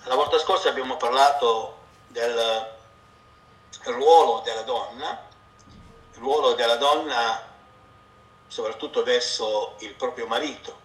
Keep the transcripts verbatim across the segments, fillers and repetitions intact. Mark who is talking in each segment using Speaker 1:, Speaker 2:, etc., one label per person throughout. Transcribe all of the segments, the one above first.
Speaker 1: La volta scorsa abbiamo parlato del ruolo della donna, il ruolo della donna soprattutto verso il proprio marito.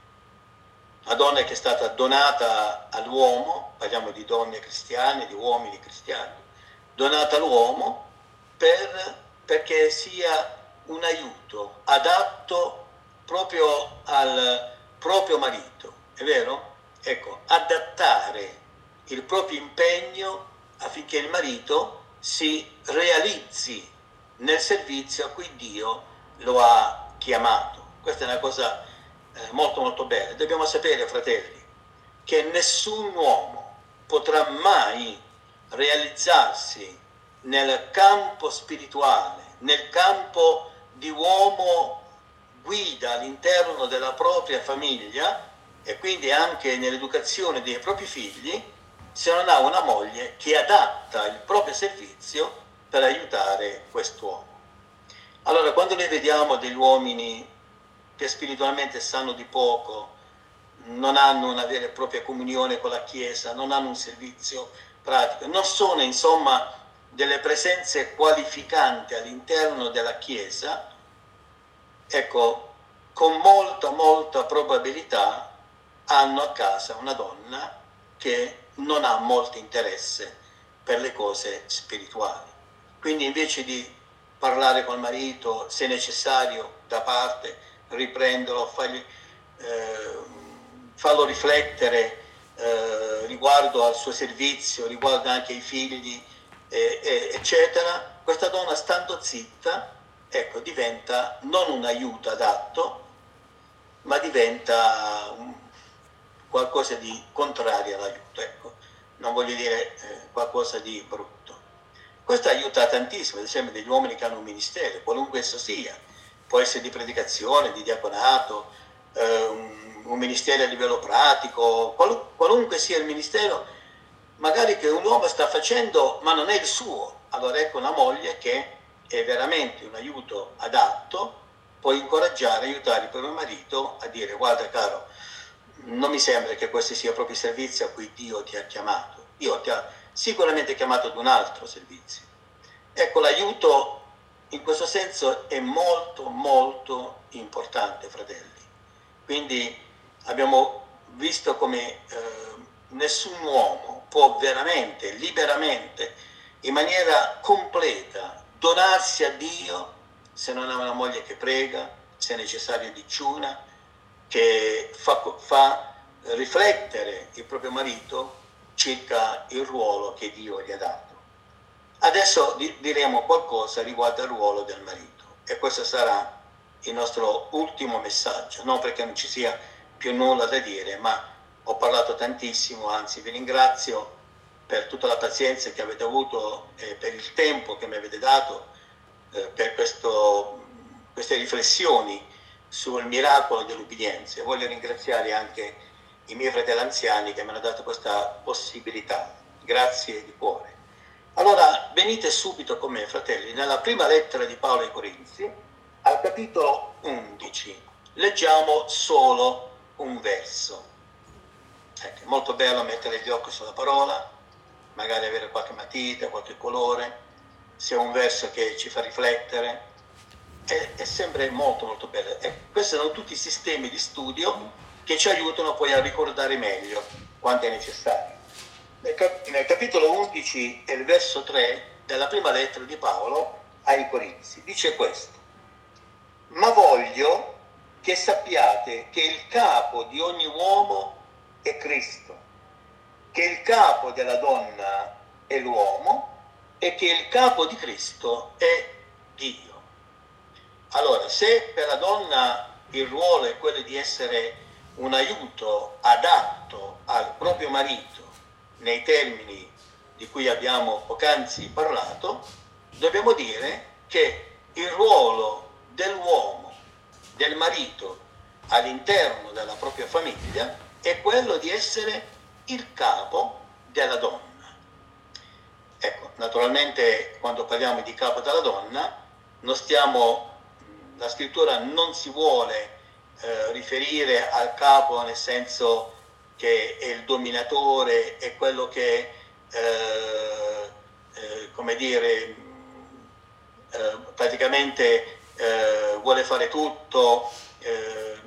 Speaker 1: La donna che è stata donata all'uomo, parliamo di donne cristiane, di uomini cristiani, donata all'uomo per, perché sia un aiuto adatto proprio al proprio marito, è vero? Ecco, adattare il proprio impegno affinché il marito si realizzi nel servizio a cui Dio lo ha chiamato. Questa è una cosa eh, molto molto bella. Dobbiamo sapere, fratelli, che nessun uomo potrà mai realizzarsi nel campo spirituale, nel campo di uomo guida all'interno della propria famiglia e quindi anche nell'educazione dei propri figli, se non ha una moglie che adatta il proprio servizio per aiutare quest'uomo. Allora, quando noi vediamo degli uomini che spiritualmente sanno di poco, non hanno una vera e propria comunione con la Chiesa, non hanno un servizio pratico, non sono insomma delle presenze qualificanti all'interno della Chiesa, ecco, con molta molta probabilità hanno a casa una donna che non ha molto interesse per le cose spirituali. Quindi invece di parlare col marito, se necessario, da parte, riprenderlo, fargli, eh, farlo riflettere eh, riguardo al suo servizio, riguardo anche ai figli, eh, eh, eccetera, questa donna stando zitta, ecco, diventa non un aiuto adatto, ma diventa un, qualcosa di contrario all'aiuto, ecco, non voglio dire eh, qualcosa di brutto. Questo aiuta tantissimo, ad esempio degli uomini che hanno un ministero, qualunque esso sia, può essere di predicazione, di diaconato, eh, un, un ministero a livello pratico, qual, qualunque sia il ministero, magari che un uomo sta facendo, ma non è il suo. Allora ecco una moglie che è veramente un aiuto adatto, può incoraggiare, aiutare il proprio marito a dire: guarda caro, non mi sembra che questo sia proprio il servizio a cui Dio ti ha chiamato. Dio ti ha sicuramente chiamato ad un altro servizio. Ecco, l'aiuto in questo senso è molto molto importante, fratelli. Quindi abbiamo visto come eh, nessun uomo può veramente, liberamente, in maniera completa, donarsi a Dio se non ha una moglie che prega, se è necessario digiuna, che fa, fa riflettere il proprio marito circa il ruolo che Dio gli ha dato. Adesso di, diremo qualcosa riguardo al ruolo del marito e questo sarà il nostro ultimo messaggio, non perché non ci sia più nulla da dire, ma ho parlato tantissimo, anzi vi ringrazio per tutta la pazienza che avete avuto e per il tempo che mi avete dato eh, per questo, queste riflessioni sul miracolo dell'ubbidienza. Voglio ringraziare anche i miei fratelli anziani che mi hanno dato questa possibilità. Grazie di cuore. Allora, venite subito con me, fratelli, nella prima lettera di Paolo ai Corinzi, al capitolo undici. Leggiamo solo un verso. Ecco, è molto bello mettere gli occhi sulla parola, magari avere qualche matita, qualche colore, se è un verso che ci fa riflettere. È, è sempre molto molto bello. E questi sono tutti i sistemi di studio che ci aiutano poi a ricordare meglio quanto è necessario. Nel, cap- nel capitolo undici e il verso tre della prima lettera di Paolo ai Corinzi dice questo: ma voglio che sappiate che il capo di ogni uomo è Cristo, che il capo della donna è l'uomo e che il capo di Cristo è Dio. Allora, se per la donna il ruolo è quello di essere un aiuto adatto al proprio marito nei termini di cui abbiamo poc'anzi parlato, dobbiamo dire che il ruolo dell'uomo, del marito all'interno della propria famiglia è quello di essere il capo della donna. Ecco, naturalmente quando parliamo di capo della donna non stiamo, la scrittura non si vuole eh, riferire al capo nel senso che è il dominatore, è quello che, eh, eh, come dire, eh, praticamente eh, vuole fare tutto, eh,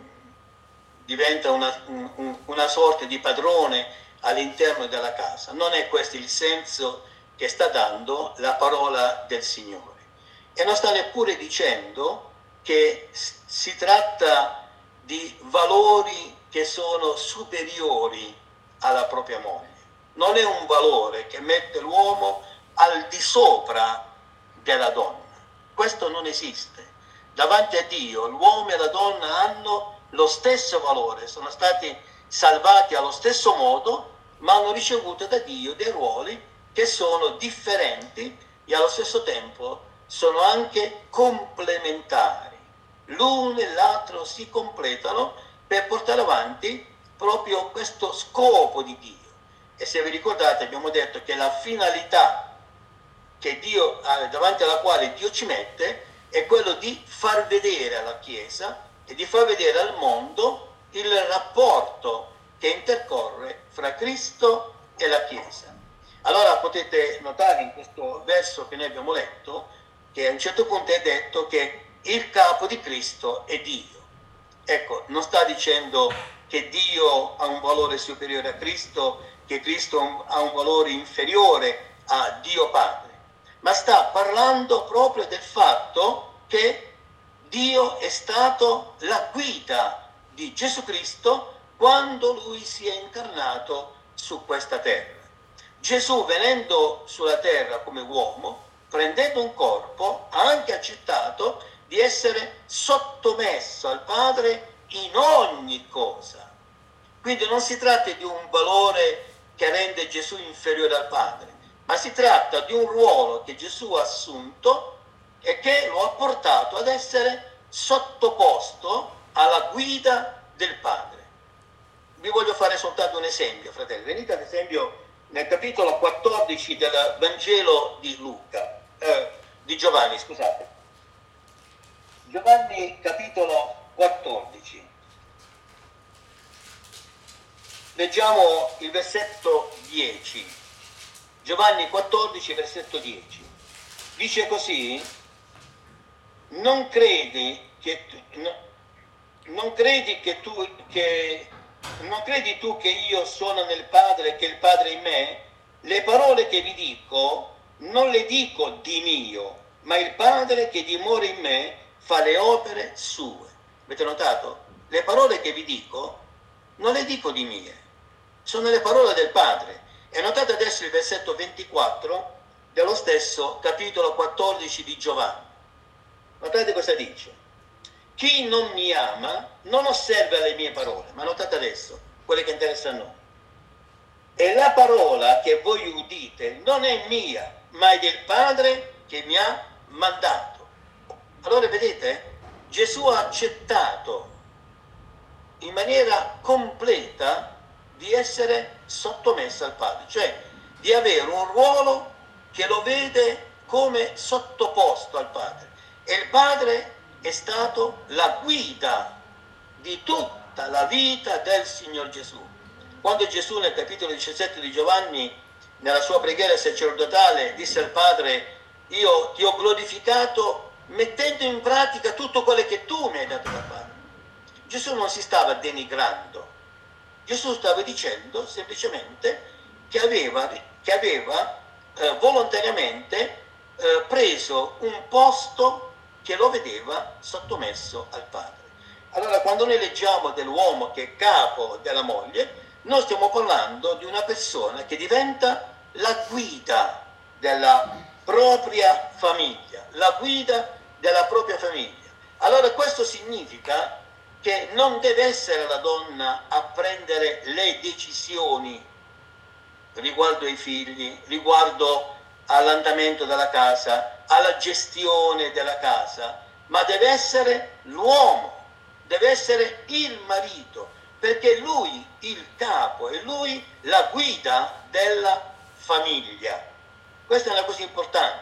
Speaker 1: diventa una, un, una sorta di padrone all'interno della casa. Non è questo il senso che sta dando la parola del Signore. E non sta neppure dicendo che si tratta di valori che sono superiori alla propria moglie. Non è un valore che mette l'uomo al di sopra della donna. Questo non esiste. Davanti a Dio l'uomo e la donna hanno lo stesso valore, sono stati salvati allo stesso modo, ma hanno ricevuto da Dio dei ruoli che sono differenti e allo stesso tempo sono anche complementari. L'uno e l'altro si completano per portare avanti proprio questo scopo di Dio. E se vi ricordate abbiamo detto che la finalità che Dio, davanti alla quale Dio ci mette è quello di far vedere alla Chiesa e di far vedere al mondo il rapporto che intercorre fra Cristo e la Chiesa. Allora potete notare in questo verso che noi abbiamo letto che a un certo punto è detto che il capo di Cristo è Dio. Ecco, non sta dicendo che Dio ha un valore superiore a Cristo, che Cristo ha un valore inferiore a Dio Padre, ma sta parlando proprio del fatto che Dio è stato la guida di Gesù Cristo quando Lui si è incarnato su questa terra. Gesù, venendo sulla terra come uomo, prendendo un corpo, ha anche accettato di essere sottomesso al Padre in ogni cosa. Quindi non si tratta di un valore che rende Gesù inferiore al Padre, ma si tratta di un ruolo che Gesù ha assunto e che lo ha portato ad essere sottoposto alla guida del Padre. Vi voglio fare soltanto un esempio, fratelli. Venite ad esempio nel capitolo quattordici del Vangelo di Luca, eh, di Giovanni, scusate. Giovanni capitolo quattordici. Leggiamo il versetto dieci. Giovanni quattordici, versetto dieci. Dice così: non credi che tu, no, non credi che tu che non credi tu che io sono nel Padre e che il Padre in me? Le parole che vi dico non le dico di mio, ma il Padre che dimora in me fa le opere sue. Avete notato? Le parole che vi dico non le dico di mie, sono le parole del Padre. E notate adesso il versetto ventiquattro dello stesso capitolo quattordici di Giovanni. Notate cosa dice: chi non mi ama non osserva le mie parole. Ma notate adesso quelle che interessano a noi. E la parola che voi udite non è mia, ma è del Padre che mi ha mandato. Allora vedete, Gesù ha accettato in maniera completa di essere sottomesso al Padre, cioè di avere un ruolo che lo vede come sottoposto al Padre. E il Padre è stato la guida di tutta la vita del Signor Gesù. Quando Gesù nel capitolo diciassette di Giovanni, nella sua preghiera sacerdotale, disse al Padre: io ti ho glorificato mettendo in pratica tutto quello che tu mi hai dato da fare. Gesù non si stava denigrando, Gesù stava dicendo semplicemente che aveva, che aveva eh, volontariamente eh, preso un posto che lo vedeva sottomesso al Padre. Allora, quando noi leggiamo dell'uomo che è capo della moglie, noi stiamo parlando di una persona che diventa la guida della propria famiglia, la guida della propria famiglia. Allora questo significa che non deve essere la donna a prendere le decisioni riguardo ai figli, riguardo all'andamento della casa, alla gestione della casa, ma deve essere l'uomo, deve essere il marito, perché è lui il capo, è lui la guida della famiglia. Questa è una cosa importante.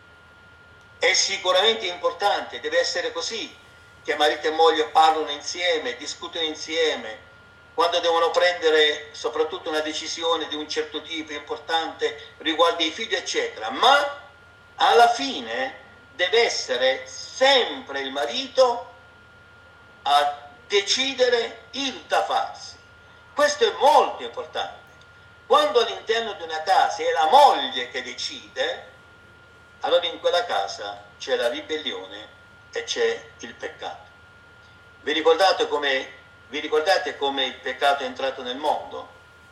Speaker 1: È sicuramente importante, deve essere così, che marito e moglie parlano insieme, discutono insieme, quando devono prendere soprattutto una decisione di un certo tipo importante riguardo ai figli, eccetera, ma alla fine deve essere sempre il marito a decidere il da farsi. Questo è molto importante. Quando all'interno di una casa è la moglie che decide, allora in quella casa c'è la ribellione e c'è il peccato. Vi ricordate come, vi ricordate come il peccato è entrato nel mondo?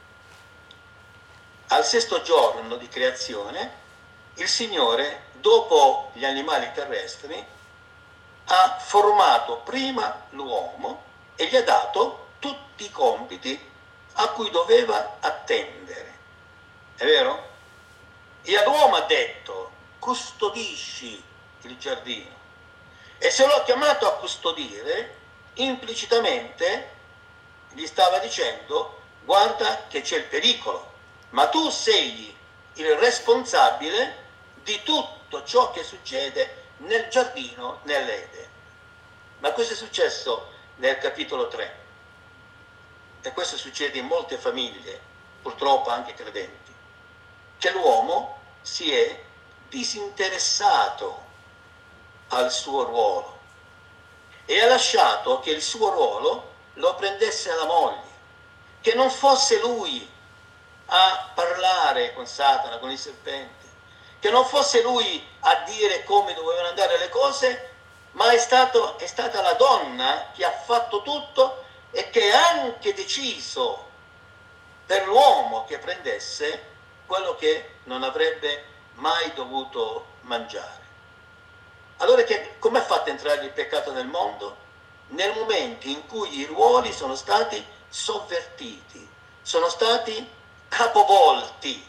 Speaker 1: Al sesto giorno di creazione, il Signore, dopo gli animali terrestri, ha formato prima l'uomo e gli ha dato tutti i compiti a cui doveva attendere. È vero? E all'uomo ha detto: custodisci il giardino. E se l'ho chiamato a custodire, implicitamente gli stava dicendo: guarda che c'è il pericolo, ma tu sei il responsabile di tutto ciò che succede nel giardino, nell'Eden. Ma questo è successo nel capitolo tre. E questo succede in molte famiglie, purtroppo anche credenti, che l'uomo si è disinteressato al suo ruolo e ha lasciato che il suo ruolo lo prendesse la moglie, che non fosse lui a parlare con Satana, con il serpente, che non fosse lui a dire come dovevano andare le cose, ma è, stato, è stata la donna che ha fatto tutto e che ha anche deciso per l'uomo che prendesse quello che non avrebbe mai dovuto mangiare. Allora che, come ha fatto entrare il peccato nel mondo? Nel momento in cui i ruoli sono stati sovvertiti, sono stati capovolti.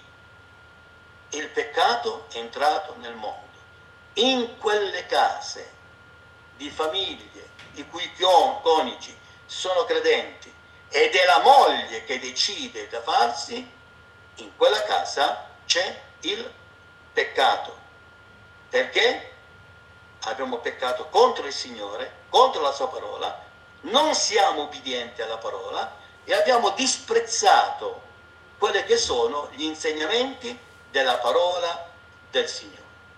Speaker 1: Il peccato è entrato nel mondo. In quelle case di famiglie i cui coniugi sono credenti ed è la moglie che decide da farsi, in quella casa c'è il peccato. Perché? Abbiamo peccato contro il Signore, contro la sua parola, non siamo ubbidienti alla parola e abbiamo disprezzato quelli che sono gli insegnamenti della parola del Signore.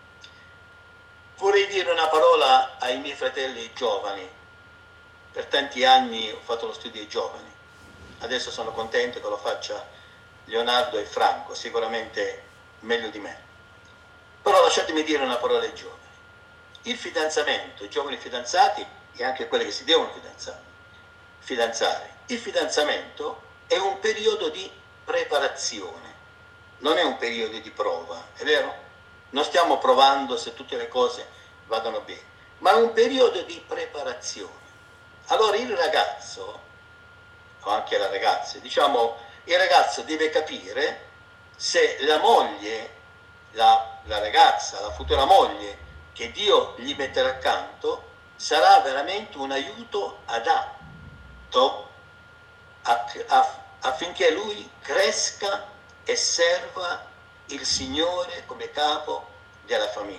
Speaker 1: Vorrei dire una parola ai miei fratelli giovani. Per tanti anni ho fatto lo studio ai giovani, adesso sono contento che lo faccia Leonardo e Franco, sicuramente meglio di me. Però lasciatemi dire una parola ai giovani. Il fidanzamento, i giovani fidanzati e anche quelli che si devono fidanzare, fidanzare, il fidanzamento è un periodo di preparazione, non è un periodo di prova, è vero? Non stiamo provando se tutte le cose vadano bene, ma è un periodo di preparazione. Allora il ragazzo, o anche la ragazza, diciamo, il ragazzo deve capire se la moglie, la, la ragazza, la futura moglie che Dio gli metterà accanto sarà veramente un aiuto adatto affinché lui cresca e serva il Signore come capo della famiglia.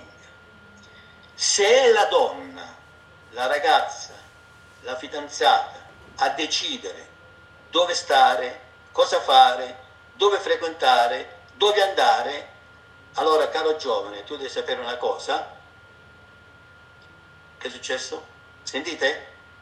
Speaker 1: Se è la donna, la ragazza, la fidanzata a decidere dove stare, cosa fare, dove frequentare, dove andare, allora caro giovane, tu devi sapere una cosa. Che è successo? Sentite?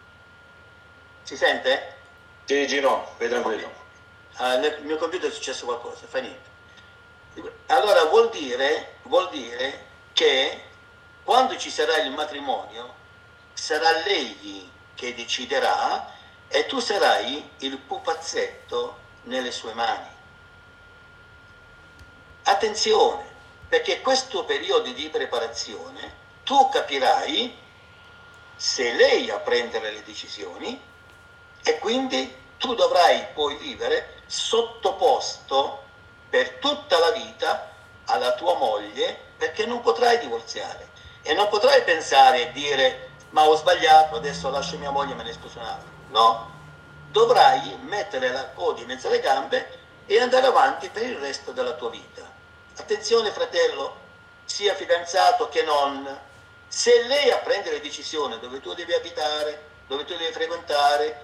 Speaker 1: Si sente?
Speaker 2: Sì, Gino, vai tranquillo.
Speaker 1: Ah, nel mio computer è successo qualcosa, fa niente. Allora vuol dire, vuol dire che quando ci sarà il matrimonio sarà lei che deciderà e tu sarai il pupazzetto nelle sue mani. Attenzione, perché questo periodo di preparazione tu capirai se lei a prendere le decisioni e quindi tu dovrai poi vivere sottoposto per tutta la vita alla tua moglie, perché non potrai divorziare e non potrai pensare e dire ma ho sbagliato, adesso lascio mia moglie e me ne sposo un'altra. No, dovrai mettere la coda in mezzo alle gambe e andare avanti per il resto della tua vita. Attenzione fratello, sia fidanzato che non, se lei a prendere decisione dove tu devi abitare, dove tu devi frequentare,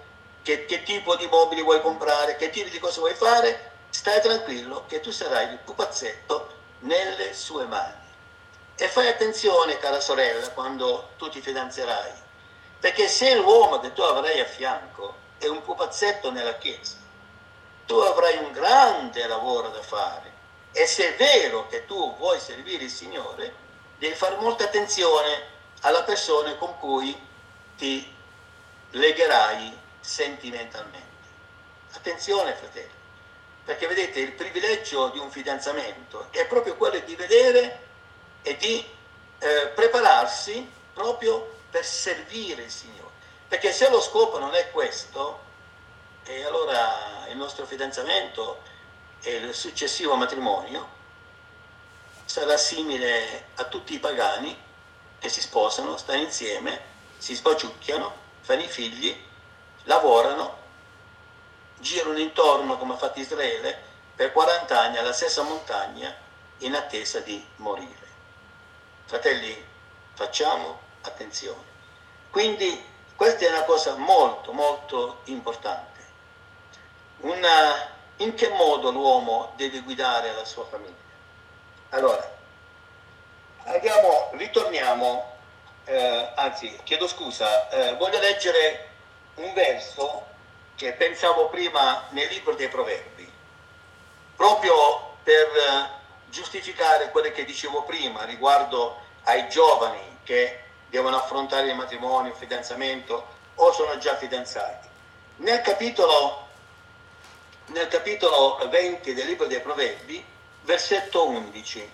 Speaker 1: che, che tipo di mobili vuoi comprare, che tipo di cose vuoi fare, stai tranquillo che tu sarai il pupazzetto nelle sue mani. E fai attenzione, cara sorella, quando tu ti fidanzerai, perché se l'uomo che tu avrai a fianco è un pupazzetto nella chiesa, tu avrai un grande lavoro da fare. E se è vero che tu vuoi servire il Signore, devi fare molta attenzione alla persona con cui ti legherai sentimentalmente. Attenzione, fratelli, perché vedete, il privilegio di un fidanzamento è proprio quello di vedere e di eh, prepararsi proprio per servire il Signore. Perché se lo scopo non è questo, e allora il nostro fidanzamento e il successivo matrimonio sarà simile a tutti i pagani che si sposano, stanno insieme, si sbaciucchiano, fanno i figli, lavorano, girano intorno come ha fatto Israele per quaranta anni alla stessa montagna in attesa di morire. Fratelli, facciamo attenzione. Quindi questa è una cosa molto molto importante. Una, in che modo l'uomo deve guidare la sua famiglia? Allora, andiamo, ritorniamo, eh, anzi chiedo scusa, eh, voglio leggere un verso che pensavo prima nel libro dei Proverbi, proprio per eh, giustificare quello che dicevo prima riguardo ai giovani che devono affrontare il matrimonio, il fidanzamento o sono già fidanzati. Nel capitolo, nel capitolo venti del libro dei Proverbi, versetto undici.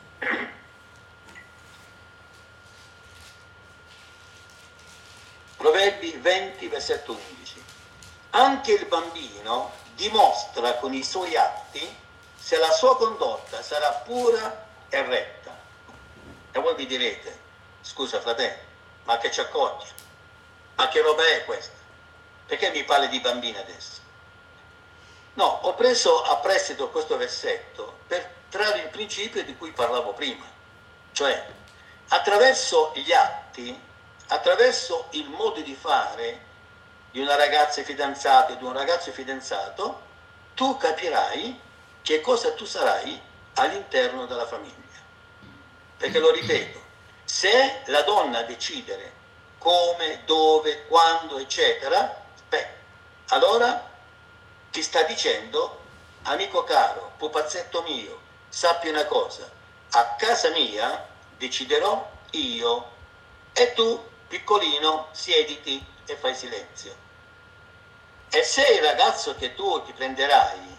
Speaker 1: Proverbi venti, versetto undici. Anche il bambino dimostra con i suoi atti se la sua condotta sarà pura e retta. E voi vi direte, scusa fratello, ma che ci accorgi? Ma che roba è questa? Perché mi parli di bambini adesso? No, ho preso a prestito questo versetto per trarre il principio di cui parlavo prima. Cioè, attraverso gli atti, attraverso il modo di fare di una ragazza fidanzata e di un ragazzo fidanzato, tu capirai che cosa tu sarai all'interno della famiglia. Perché lo ripeto, se la donna decidere come, dove, quando, eccetera, beh, allora ti sta dicendo, amico caro, pupazzetto mio, sappi una cosa, a casa mia deciderò io e tu, piccolino, siediti e fai silenzio. E se il ragazzo che tu ti prenderai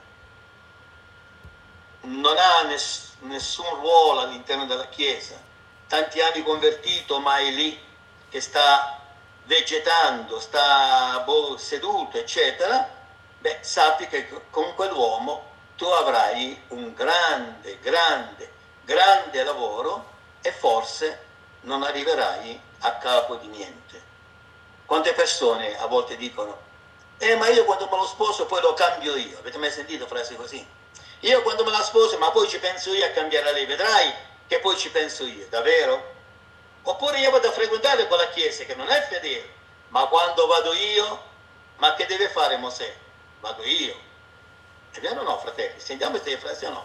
Speaker 1: non ha ness- nessun ruolo all'interno della Chiesa, tanti anni convertito ma è lì che sta vegetando, sta boh, seduto, eccetera, beh, sappi che con quell'uomo tu avrai un grande, grande, grande lavoro e forse non arriverai a capo di niente. Quante persone a volte dicono, eh ma io quando me lo sposo poi lo cambio io, avete mai sentito frasi così? Io quando me la sposo, ma poi ci penso io a cambiare lei, vedrai che poi ci penso io, davvero? Oppure io vado a frequentare quella chiesa che non è fedele, ma quando vado io, ma che deve fare Mosè? Vado io. È vero o no, fratelli? Sentiamo queste frasi o no?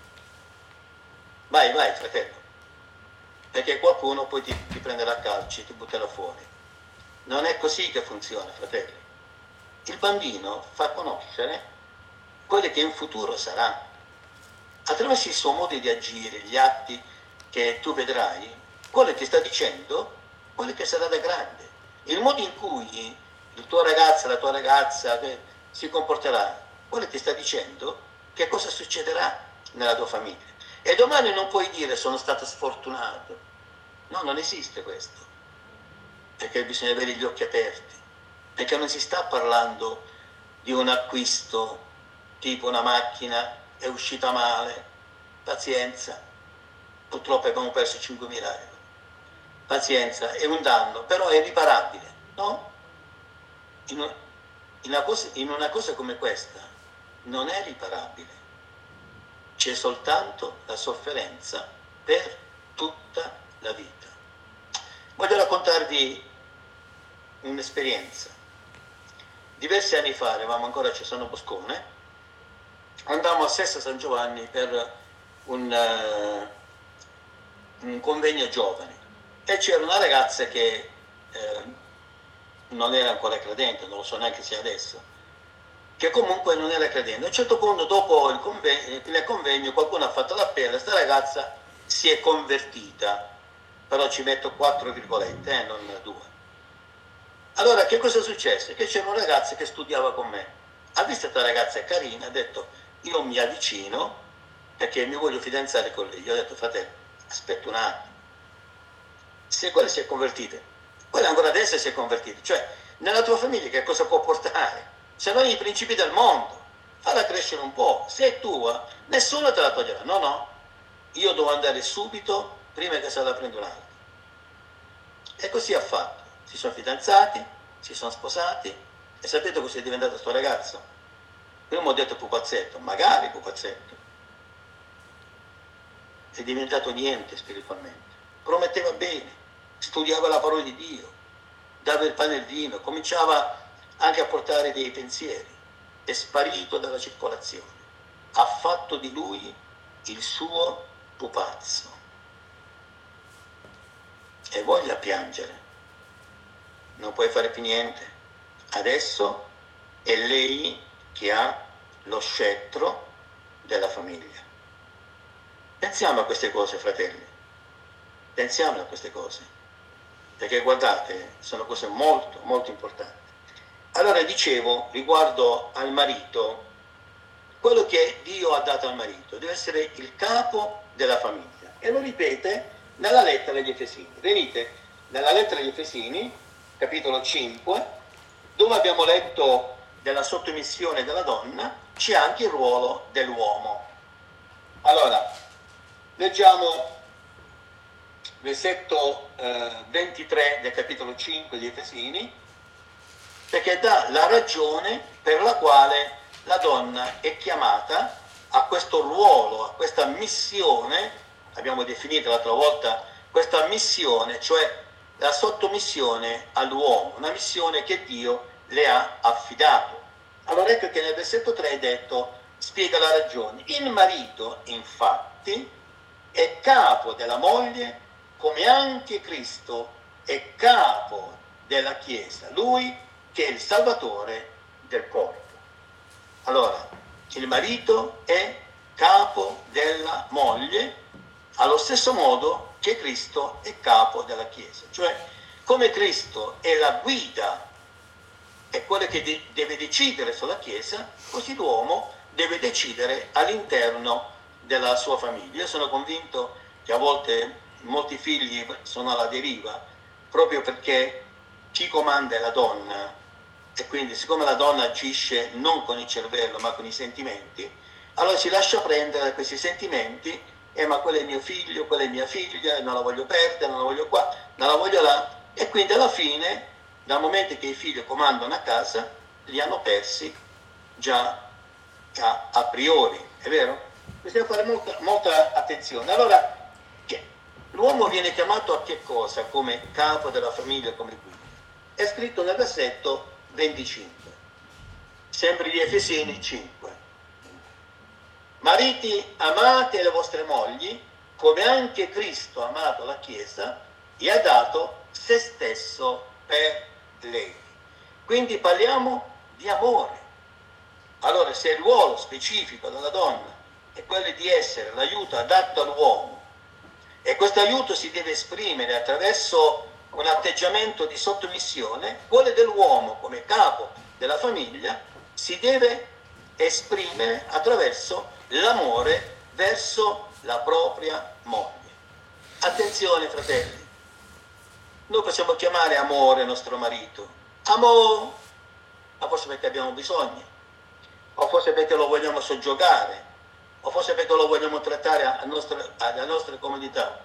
Speaker 1: Vai, vai, fratello. Perché qualcuno poi ti, ti prenderà a calci e ti butterà fuori. Non è così che funziona, fratelli. Il bambino fa conoscere quello che in futuro sarà. Attraverso il suo modo di agire, gli atti che tu vedrai, quello che ti sta dicendo, quello che sarà da grande. Il modo in cui il tuo ragazzo, la tua ragazza si comporterà, quello che ti sta dicendo che cosa succederà nella tua famiglia. E domani non puoi dire sono stato sfortunato. No, non esiste questo. Perché bisogna avere gli occhi aperti. Perché non si sta parlando di un acquisto tipo una macchina è uscita male, pazienza, purtroppo abbiamo perso cinquemila euro, pazienza, è un danno, però è riparabile, no? In una, in una cosa, in una cosa come questa non è riparabile, c'è soltanto la sofferenza per tutta la vita. Voglio raccontarvi un'esperienza diversi anni fa, eravamo ancora a Cesano Boscone, andammo a Sessa San Giovanni per un, uh, un convegno giovani e c'era una ragazza che eh, non era ancora credente, non lo so neanche se adesso, che comunque non era credente. A un certo punto, dopo il convegno, nel convegno, qualcuno ha fatto l'appello, questa ragazza si è convertita, però ci metto quattro virgolette, eh, non due. Allora, che cosa è successo? Che c'era un ragazzo che studiava con me, ha visto questa ragazza è carina, ha detto, io mi avvicino perché mi voglio fidanzare con lei. Io ho detto, fratello, aspetta un attimo, se quella si è convertita, quella ancora adesso si è convertita, cioè nella tua famiglia che cosa può portare? Se non i principi del mondo, falla crescere un po', se è tua, nessuno te la toglierà. No, no, io devo andare subito prima che se la prenda un altro. E così ha fatto, si sono fidanzati, si sono sposati, e sapete cosa è diventato sto ragazzo? Prima ho detto pupazzetto, magari pupazzetto, è diventato niente spiritualmente, prometteva bene, studiava la parola di Dio, dava il pane e il vino, cominciava anche a portare dei pensieri, è sparito dalla circolazione, ha fatto di lui il suo pupazzo e voglia piangere, non puoi fare più niente, adesso è lei che ha lo scettro della famiglia. Pensiamo a queste cose, fratelli, pensiamo a queste cose, perché guardate, sono cose molto, molto importanti. Allora dicevo, riguardo al marito, quello che Dio ha dato al marito deve essere il capo della famiglia, e lo ripete nella lettera agli Efesini. Venite, nella lettera agli Efesini, capitolo cinque, dove abbiamo letto della sottomissione della donna, c'è anche il ruolo dell'uomo. Allora, leggiamo versetto eh, ventitré del capitolo cinque di Efesini, perché dà la ragione per la quale la donna è chiamata a questo ruolo, a questa missione, abbiamo definito l'altra volta questa missione, cioè la sottomissione all'uomo, una missione che Dio le ha affidato. Allora ecco che nel versetto tre è detto, spiega la ragione. Il marito, infatti, è capo della moglie, come anche Cristo è capo della Chiesa, lui che è il Salvatore del corpo. Allora, il marito è capo della moglie, allo stesso modo che Cristo è capo della Chiesa. Cioè, come Cristo è la guida, è quello che de- deve decidere sulla Chiesa, così l'uomo deve decidere all'interno della sua famiglia. Io sono convinto che a volte molti figli sono alla deriva, proprio perché chi comanda è la donna, e quindi siccome la donna agisce non con il cervello ma con i sentimenti, allora si lascia prendere da questi sentimenti, eh ma quello è mio figlio, quella è mia figlia, non la voglio perdere, non la voglio qua, non la voglio là, e quindi alla fine, dal momento che i figli comandano a casa, li hanno persi già a, a priori, è vero? Bisogna fare molta, molta attenzione. Allora, che, l'uomo viene chiamato a che cosa come capo della famiglia, come guida? È scritto nel versetto venticinque, sempre di Efesini cinque. Mariti, amate le vostre mogli, come anche Cristo ha amato la Chiesa e ha dato se stesso per lei. Quindi parliamo di amore. Allora, se il ruolo specifico della donna è quello di essere l'aiuto adatto all'uomo, e questo aiuto si deve esprimere attraverso un atteggiamento di sottomissione, quello dell'uomo come capo della famiglia si deve esprimere attraverso l'amore verso la propria moglie. Attenzione, fratelli, noi possiamo chiamare amore il nostro marito, amore, ma forse perché abbiamo bisogno, o forse perché lo vogliamo soggiogare, o forse perché lo vogliamo trattare a nostre, alla nostra comodità.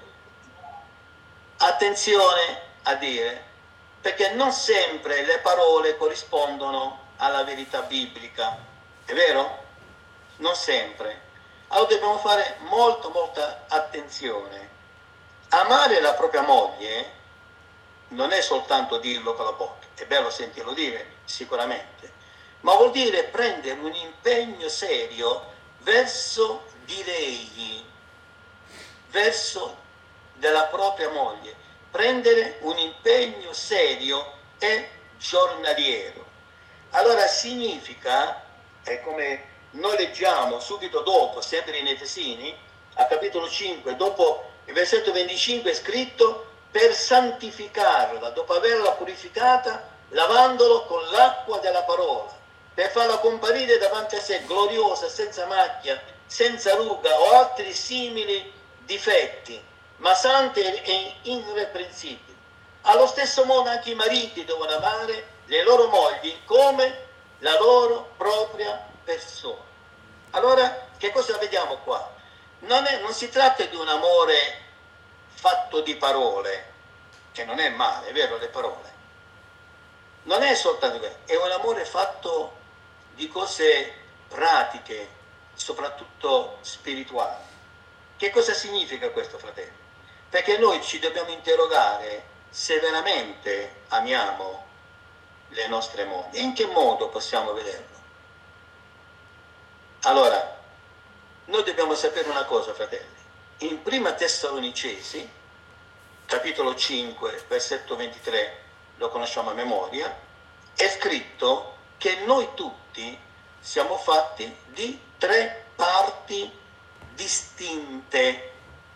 Speaker 1: Attenzione a dire, perché non sempre le parole corrispondono alla verità biblica, è vero? Non sempre. Allora dobbiamo fare molto, molta attenzione. Amare la propria moglie non è soltanto dirlo con la bocca, è bello sentirlo dire, sicuramente, ma vuol dire prendere un impegno serio verso di lei, verso della propria moglie, prendere un impegno serio e giornaliero. Allora significa, è come noi leggiamo subito dopo, sempre in Efesini, a capitolo cinque, dopo il versetto venticinque è scritto: per santificarla, dopo averla purificata, lavandolo con l'acqua della parola, per farla comparire davanti a sé gloriosa, senza macchia, senza ruga o altri simili difetti, ma sante e irreprensibili. Allo stesso modo anche i mariti devono amare le loro mogli come la loro propria persona. Allora, che cosa vediamo qua? Non, è, non si tratta di un amore fatto di parole, che non è male, è vero, le parole. Non è soltanto questo, è un amore fatto di cose pratiche, soprattutto spirituali. Che cosa significa questo, fratello? Perché noi ci dobbiamo interrogare se veramente amiamo le nostre mogli. E in che modo possiamo vederlo? Allora, noi dobbiamo sapere una cosa, fratelli. In prima Tessalonicesi, capitolo cinque, versetto ventitré, lo conosciamo a memoria, è scritto che noi tutti siamo fatti di tre parti distinte.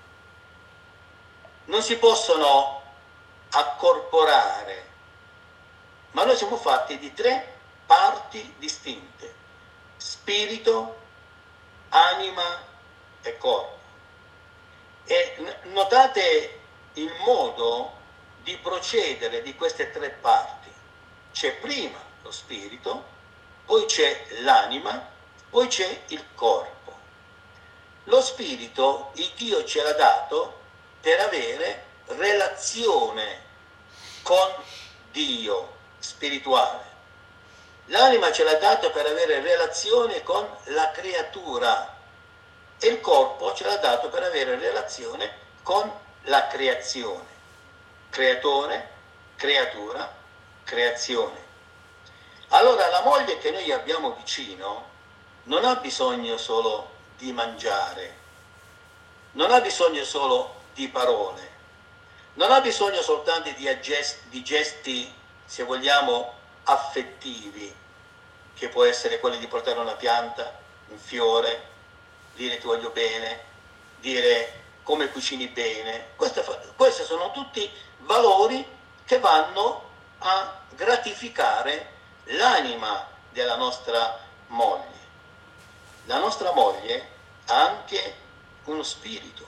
Speaker 1: Non si possono accorporare, ma noi siamo fatti di tre parti distinte: spirito, anima e corpo. E notate il modo di procedere di queste tre parti. C'è prima lo spirito, poi c'è l'anima, poi c'è il corpo. Lo spirito il Dio ce l'ha dato per avere relazione con Dio spirituale. L'anima ce l'ha dato per avere relazione con la creatura e il corpo ce l'ha dato per avere relazione con la creazione. Creatore, creatura, creazione. Allora la moglie che noi abbiamo vicino non ha bisogno solo di mangiare, non ha bisogno solo di parole, non ha bisogno soltanto di gesti, di gesti, se vogliamo, affettivi, che può essere quelli di portare una pianta, un fiore, dire ti voglio bene, dire come cucini bene. Queste, questi sono tutti valori che vanno a gratificare l'anima della nostra moglie. La nostra moglie ha anche uno spirito.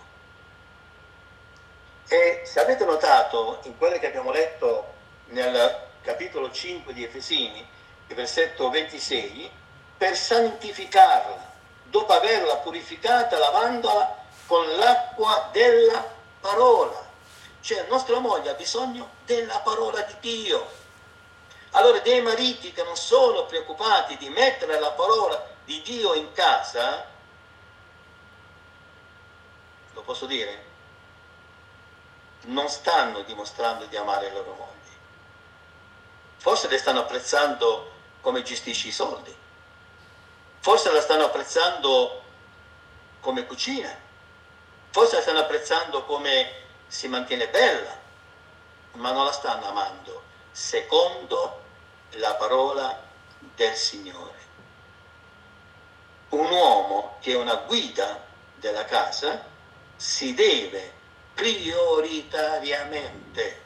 Speaker 1: E se avete notato in quello che abbiamo letto nel capitolo cinque di Efesini, il versetto ventisei, per santificarla, dopo averla purificata, lavandola con l'acqua della parola. Cioè, nostra moglie ha bisogno della parola di Dio. Allora, dei mariti che non sono preoccupati di mettere la parola di Dio in casa, lo posso dire, non stanno dimostrando di amare le loro mogli. Forse le stanno apprezzando come gestisce i soldi, forse la stanno apprezzando come cucina, forse la stanno apprezzando come si mantiene bella, ma non la stanno amando secondo la parola del Signore. Un uomo che è una guida della casa si deve prioritariamente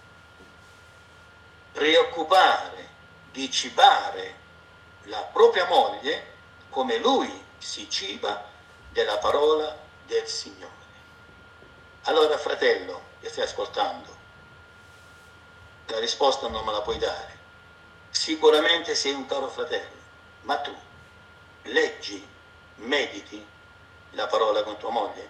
Speaker 1: preoccupare di cibare la propria moglie come lui si ciba della parola del Signore. Allora, fratello, che stai ascoltando, la risposta non me la puoi dare. Sicuramente sei un caro fratello, ma tu leggi, mediti la parola con tua moglie?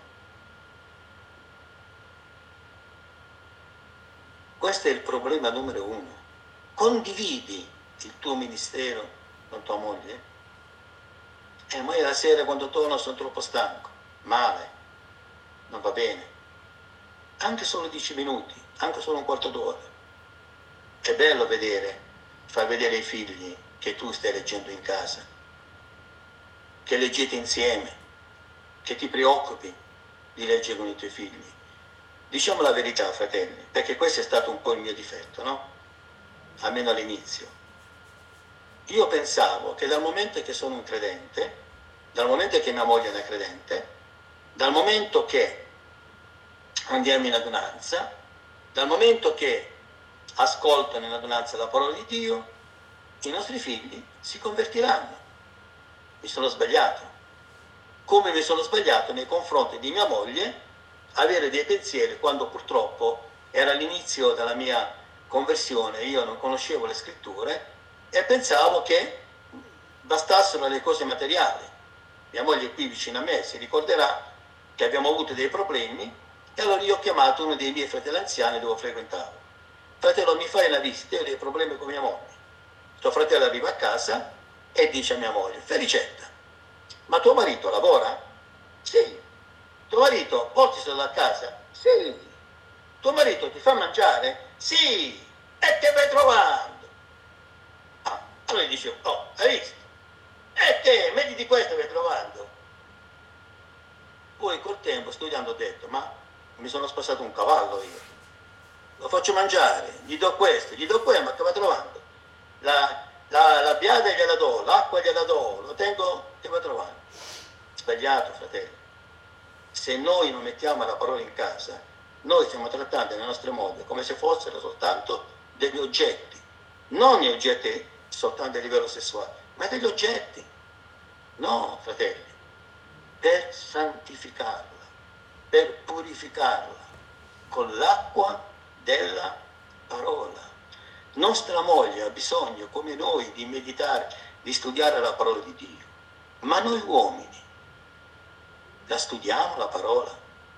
Speaker 1: Questo è il problema numero uno. Condividi il tuo ministero con tua moglie? E mai la sera quando torno sono troppo stanco, male, non va bene. Anche solo dieci minuti, anche solo un quarto d'ora. È bello vedere, far vedere ai figli che tu stai leggendo in casa, che leggete insieme, che ti preoccupi di leggere con i tuoi figli. Diciamo la verità, fratelli, perché questo è stato un po' il mio difetto, no? Almeno all'inizio. Io pensavo che dal momento che sono un credente, dal momento che mia moglie è una credente, dal momento che andiamo in adunanza, dal momento che ascoltano in adunanza la parola di Dio, i nostri figli si convertiranno. Mi sono sbagliato. Come mi sono sbagliato nei confronti di mia moglie avere dei pensieri quando purtroppo era l'inizio della mia conversione, io non conoscevo le scritture e pensavo che bastassero le cose materiali. Mia moglie qui vicino a me si ricorderà che abbiamo avuto dei problemi e allora io ho chiamato uno dei miei fratelli anziani dove frequentavo. Fratello, mi fai una visita, io ho dei problemi con mia moglie. Tuo fratello arriva a casa e dice a mia moglie: Felicetta, ma tuo marito lavora? Sì. Tuo marito porti solo a casa? Sì. Tuo marito ti fa mangiare? Sì. E che vai trovando? Ah, allora gli dicevo: oh, hai visto? E te, metti di questo vai trovando. Poi col tempo, studiando, ho detto: ma mi sono sposato un cavallo io. Lo faccio mangiare, gli do questo, gli do quello, ma che va trovando? La, la, la biada gliela do, l'acqua gliela do, lo tengo, che va trovando? Sbagliato, fratello. Se noi non mettiamo la parola in casa, noi stiamo trattando le nostre mogli come se fossero soltanto degli oggetti, non gli oggetti soltanto a livello sessuale, ma degli oggetti. No, fratelli, per santificarla, per purificarla con l'acqua della parola. Nostra moglie ha bisogno, come noi, di meditare, di studiare la parola di Dio, ma noi uomini la studiamo la parola,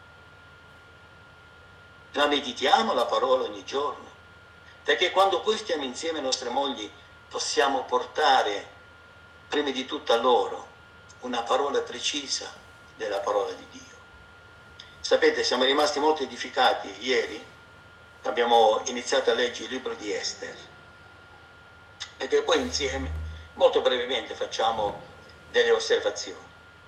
Speaker 1: la meditiamo la parola ogni giorno, perché quando poi stiamo insieme alle nostre mogli possiamo portare prima di tutto a loro una parola precisa della parola di Dio. Sapete, siamo rimasti molto edificati ieri, abbiamo iniziato a leggere il libro di Ester, perché poi insieme, molto brevemente, facciamo delle osservazioni.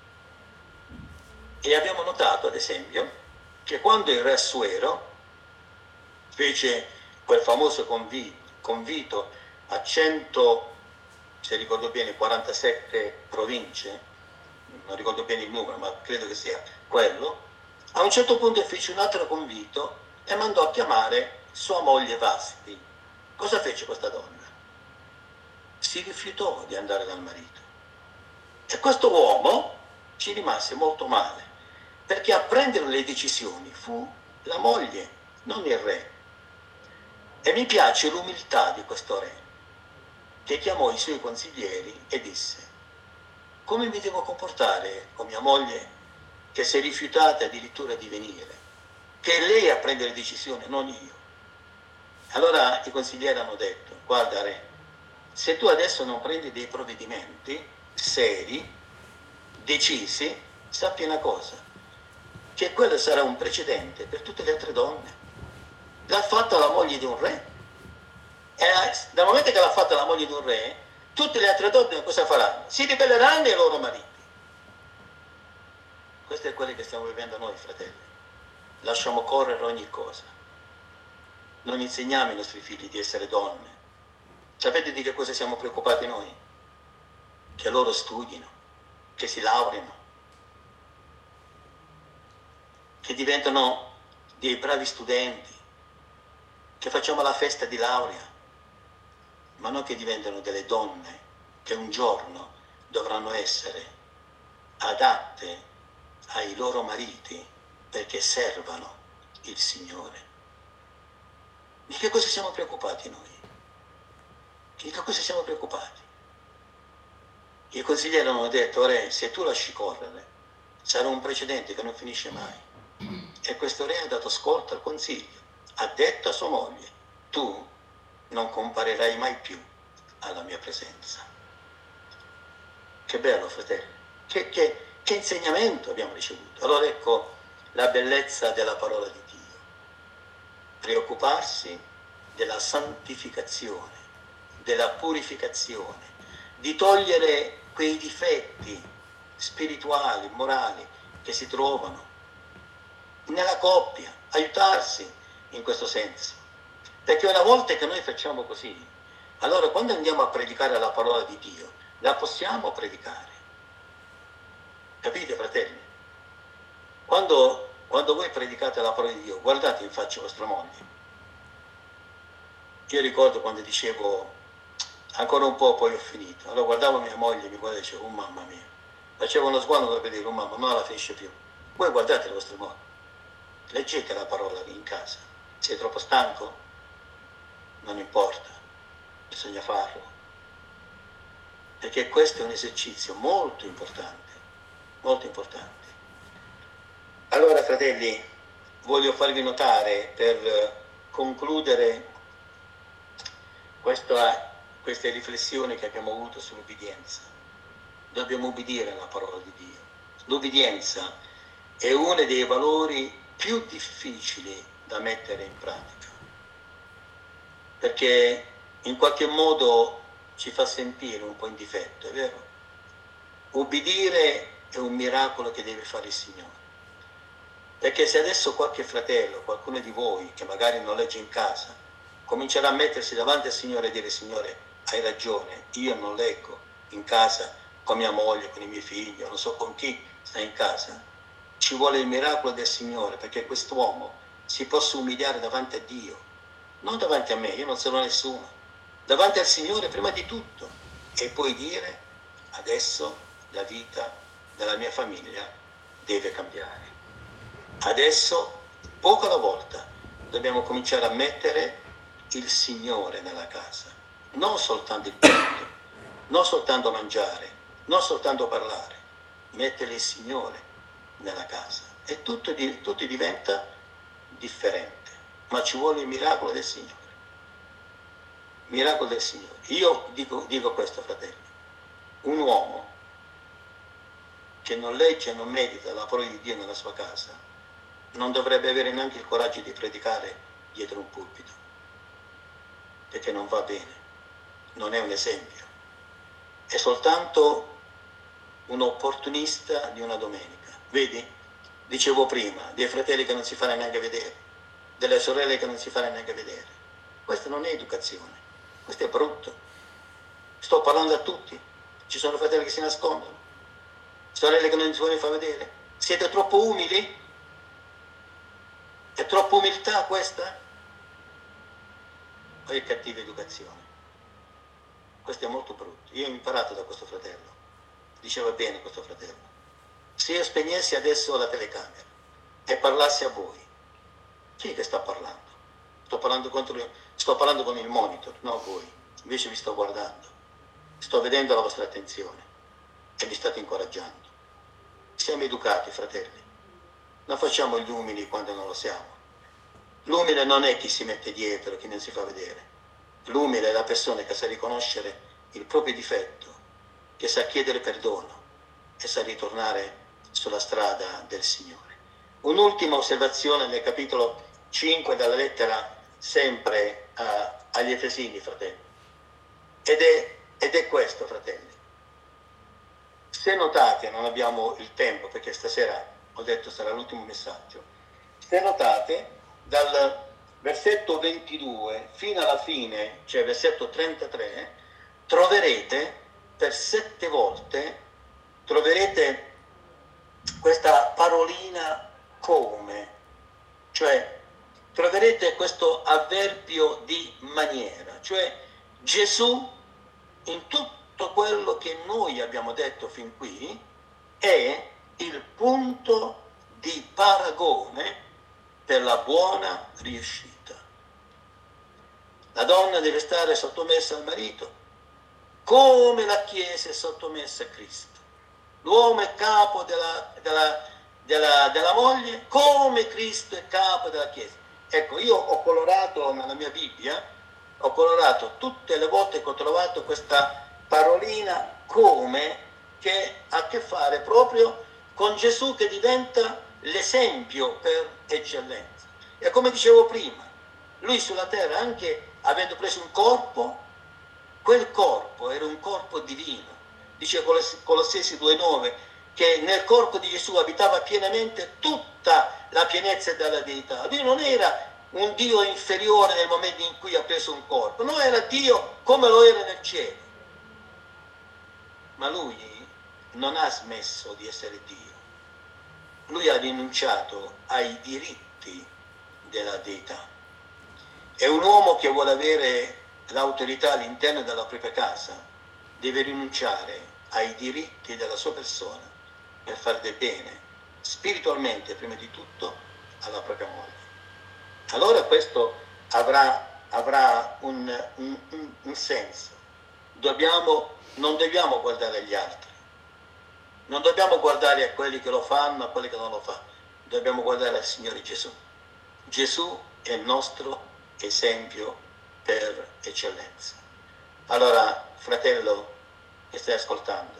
Speaker 1: E abbiamo notato, ad esempio, che quando il re Assuero fece quel famoso convito, convito a cento, se ricordo bene, quarantasette province, non ricordo bene il numero, ma credo che sia quello, a un certo punto fece un altro convito e mandò a chiamare sua moglie Vasti. Cosa fece questa donna? Si rifiutò di andare dal marito. E questo uomo ci rimase molto male, perché a prendere le decisioni fu la moglie, non il re. E mi piace l'umiltà di questo re, che chiamò i suoi consiglieri e disse: come mi devo comportare con mia moglie che si è rifiutata addirittura di venire? Che è lei a prendere decisioni, non io. Allora i consiglieri hanno detto: guarda re, se tu adesso non prendi dei provvedimenti seri, decisi, sappi una cosa, che quello sarà un precedente per tutte le altre donne. L'ha fatta la moglie di un re. E dal momento che l'ha fatta la moglie di un re, tutte le altre donne cosa faranno? Si ribelleranno ai loro mariti. Questo è quello che stiamo vivendo noi, fratelli. Lasciamo correre ogni cosa. Non insegniamo ai nostri figli di essere donne. Sapete di che cosa siamo preoccupati noi? Che loro studino, che si laureino, che diventano dei bravi studenti, che facciamo la festa di laurea, ma non che diventano delle donne che un giorno dovranno essere adatte ai loro mariti perché servano il Signore. Di che cosa siamo preoccupati noi? Di che cosa siamo preoccupati? I consiglieri hanno detto: re, se tu lasci correre sarà un precedente che non finisce mai. E questo re ha dato ascolto al consiglio, ha detto a sua moglie: tu non comparirai mai più alla mia presenza. Che bello, fratelli, che, che, che insegnamento abbiamo ricevuto. Allora ecco la bellezza della parola di Dio: preoccuparsi della santificazione, della purificazione, di togliere quei difetti spirituali, morali che si trovano nella coppia, aiutarsi in questo senso. Perché una volta che noi facciamo così, allora quando andiamo a predicare la parola di Dio, la possiamo predicare. Capite, fratelli? Quando, quando voi predicate la parola di Dio, guardate in faccia vostra moglie. Io ricordo quando dicevo ancora un po', poi ho finito. Allora guardavo mia moglie e mi guardavo e dicevo, oh mamma mia. Facevo uno sguardo per dire, oh mamma, non la finisce più. Voi guardate le vostre mogli. Leggete la parola in casa. Sei troppo stanco? Non importa. Bisogna farlo. Perché questo è un esercizio molto importante. Molto importante. Allora, fratelli, voglio farvi notare, per concludere questa, queste riflessioni che abbiamo avuto sull'obbedienza. Dobbiamo ubbidire alla parola di Dio. L'obbedienza è uno dei valori più difficili da mettere in pratica, perché in qualche modo ci fa sentire un po' in difetto, è vero? Ubbidire è un miracolo che deve fare il Signore. Perché se adesso qualche fratello, qualcuno di voi che magari non legge in casa, comincerà a mettersi davanti al Signore e dire, Signore, hai ragione, io non leggo in casa con mia moglie, con i miei figli, non so con chi sta in casa, ci vuole il miracolo del Signore perché quest'uomo si possa umiliare davanti a Dio, non davanti a me, io non sono nessuno, davanti al Signore prima di tutto, e poi dire, adesso la vita della mia famiglia deve cambiare. Adesso, poco alla volta, dobbiamo cominciare a mettere il Signore nella casa, non soltanto il piatto, non soltanto mangiare, non soltanto parlare, mettere il Signore nella casa e tutto, tutto diventa differente, ma ci vuole il miracolo del Signore. Miracolo del Signore. Io dico, dico questo, fratelli, un uomo che non legge e non medita la parola di Dio nella sua casa non dovrebbe avere neanche il coraggio di predicare dietro un pulpito, perché non va bene, non è un esempio, è soltanto un opportunista di una domenica. Vedi? Dicevo prima, dei fratelli che non si fanno neanche vedere, delle sorelle che non si fanno neanche vedere. Questa non è educazione, questo è brutto. Sto parlando a tutti, ci sono fratelli che si nascondono, sorelle che non si vogliono far vedere. Siete troppo umili? È troppa umiltà questa? O è cattiva educazione? Questo è molto brutto. Io ho imparato da questo fratello. Diceva bene questo fratello. Se io spegnessi adesso la telecamera e parlassi a voi, chi è che sta parlando? Sto parlando contro lui, sto parlando con il monitor, non a voi. Invece vi sto guardando. Sto vedendo la vostra attenzione e vi state incoraggiando. Siamo educati, fratelli. Non facciamo gli umili quando non lo siamo. L'umile non è chi si mette dietro, chi non si fa vedere. L'umile è la persona che sa riconoscere il proprio difetto, che sa chiedere perdono e sa ritornare sulla strada del Signore. Un'ultima osservazione nel capitolo cinque della lettera sempre uh, agli Efesini, fratelli. Ed è, ed è questo, fratelli. Se notate, non abbiamo il tempo perché stasera ho detto sarà l'ultimo messaggio, se notate dal versetto ventidue fino alla fine, cioè versetto trentatré, troverete per sette volte, troverete questa parolina come, cioè troverete questo avverbio di maniera, cioè Gesù in tutto quello che noi abbiamo detto fin qui è il punto di paragone per la buona riuscita. La donna deve stare sottomessa al marito, come la Chiesa è sottomessa a Cristo. L'uomo è capo della, della, della, della moglie, come Cristo è capo della Chiesa. Ecco, io ho colorato nella mia Bibbia, ho colorato tutte le volte che ho trovato questa parolina come, che ha a che fare proprio con Gesù che diventa l'esempio per eccellenza. E come dicevo prima, lui sulla terra, anche avendo preso un corpo, quel corpo era un corpo divino. Dice Colossesi due nove che nel corpo di Gesù abitava pienamente tutta la pienezza della deità. Lui non era un Dio inferiore nel momento in cui ha preso un corpo, no, era Dio come lo era nel cielo. Ma lui non ha smesso di essere Dio. Lui ha rinunciato ai diritti della deità. È un uomo che vuole avere l'autorità all'interno della propria casa, deve rinunciare ai diritti della sua persona per fare del bene, spiritualmente prima di tutto, alla propria moglie. Allora questo avrà, avrà un, un, un senso. Dobbiamo, non dobbiamo guardare agli altri, non dobbiamo guardare a quelli che lo fanno, a quelli che non lo fanno, dobbiamo guardare al Signore Gesù. Gesù è il nostro esempio per eccellenza. Allora, fratello che stai ascoltando,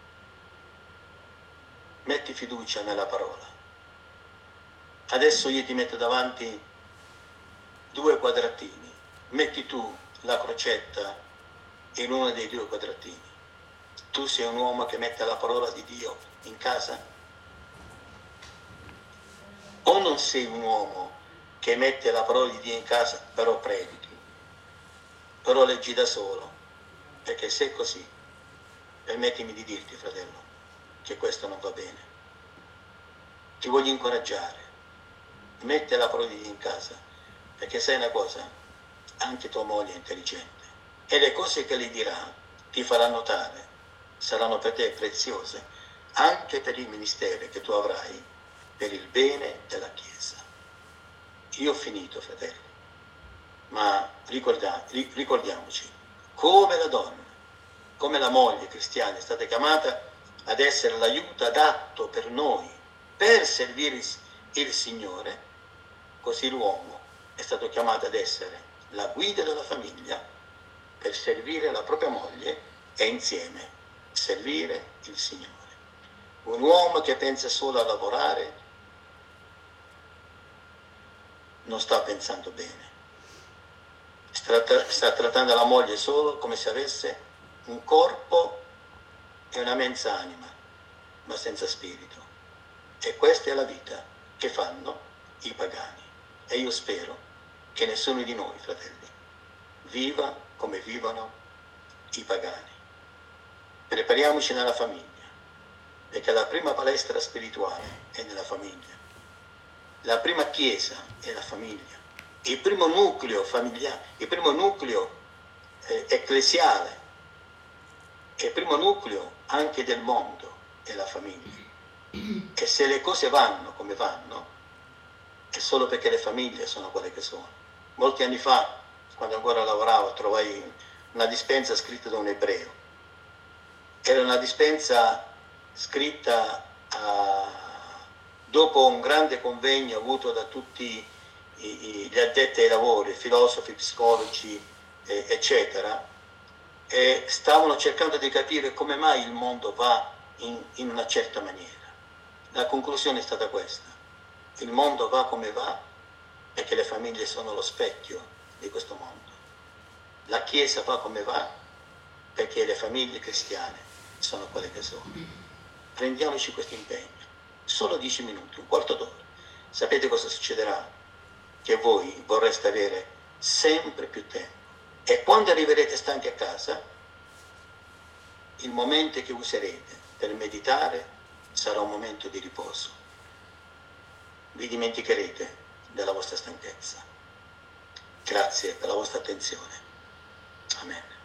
Speaker 1: metti fiducia nella parola. Adesso io ti metto davanti due quadratini, metti tu la crocetta in uno dei due quadratini. Tu sei un uomo che mette la parola di Dio in casa? O non sei un uomo che mette la parola di Dio in casa, però predichi, però leggi da solo? Perché se è così, permettimi di dirti, fratello, che questo non va bene. Ti voglio incoraggiare, mette la parola di Dio in casa, perché sai una cosa, anche tua moglie è intelligente e le cose che le dirà ti farà notare, saranno per te preziose, anche per il ministero che tu avrai per il bene della Chiesa. Io ho finito, fratelli, ma ricorda, ricordiamoci, come la donna, come la moglie cristiana è stata chiamata ad essere l'aiuto adatto per noi, per servire il Signore, così l'uomo è stato chiamato ad essere la guida della famiglia per servire la propria moglie e insieme servire il Signore. Un uomo che pensa solo a lavorare non sta pensando bene. Sta, sta trattando la moglie solo come se avesse un corpo e una mensa anima, ma senza spirito. E questa è la vita che fanno i pagani. E io spero che nessuno di noi, fratelli, viva come vivono i pagani. Prepariamoci nella famiglia, perché la prima palestra spirituale è nella famiglia. La prima chiesa è la famiglia. Il primo nucleo familiare, il primo nucleo eh, ecclesiale, il primo nucleo anche del mondo è la famiglia. E se le cose vanno come vanno, è solo perché le famiglie sono quelle che sono. Molti anni fa, quando ancora lavoravo, trovai una dispensa scritta da un ebreo. Era una dispensa scritta a, dopo un grande convegno avuto da tutti i, i, gli addetti ai lavori, filosofi, psicologi, eh, eccetera, e stavano cercando di capire come mai il mondo va in, in una certa maniera. La conclusione è stata questa: il mondo va come va perché le famiglie sono lo specchio di questo mondo. La Chiesa va come va perché le famiglie cristiane sono quelle che sono. Prendiamoci questo impegno, solo dieci minuti, un quarto d'ora. Sapete cosa succederà? Che voi vorreste avere sempre più tempo. E quando arriverete stanchi a casa, il momento che userete per meditare sarà un momento di riposo. Vi dimenticherete della vostra stanchezza. Grazie per la vostra attenzione. Amen.